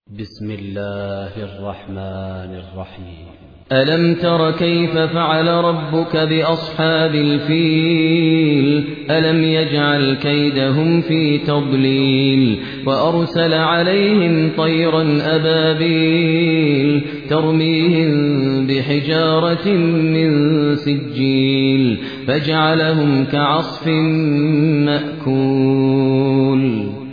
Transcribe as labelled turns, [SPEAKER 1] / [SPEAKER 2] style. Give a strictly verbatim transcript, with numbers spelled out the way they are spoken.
[SPEAKER 1] بسم الله الرحمن الرحيم.
[SPEAKER 2] ألم تر كيف فعل ربك بأصحاب الفيل ألم يجعل كيدهم في تضليل وأرسل عليهم طيرا أبابيل ترميهم بحجارة من سجيل فجعلهم كعصف مأكول.